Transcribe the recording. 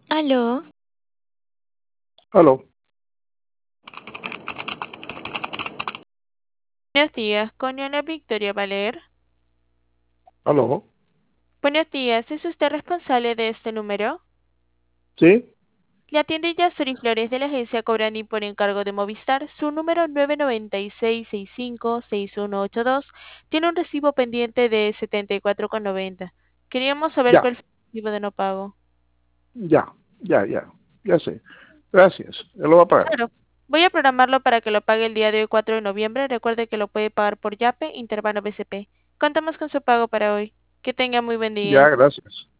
Aló, Aló, buenos días, con Ana Victoria Valer. aló, Buenos días, ¿es usted responsable de este número? ¿sí? Le atiende Yasuri Flores de la agencia Cobrani por encargo de Movistar. Su número 996-65-6182 tiene un recibo pendiente de 74,90. Queríamos saber Ya, cuál fue el motivo de no pago. ya sé. Gracias, ya lo va a pagar. Claro, voy a programarlo para que lo pague el día de hoy 4 de noviembre. Recuerde que lo puede pagar por Yape, Interbank o BCP. Contamos con su pago para hoy. Que tenga muy buen Ya, día. gracias.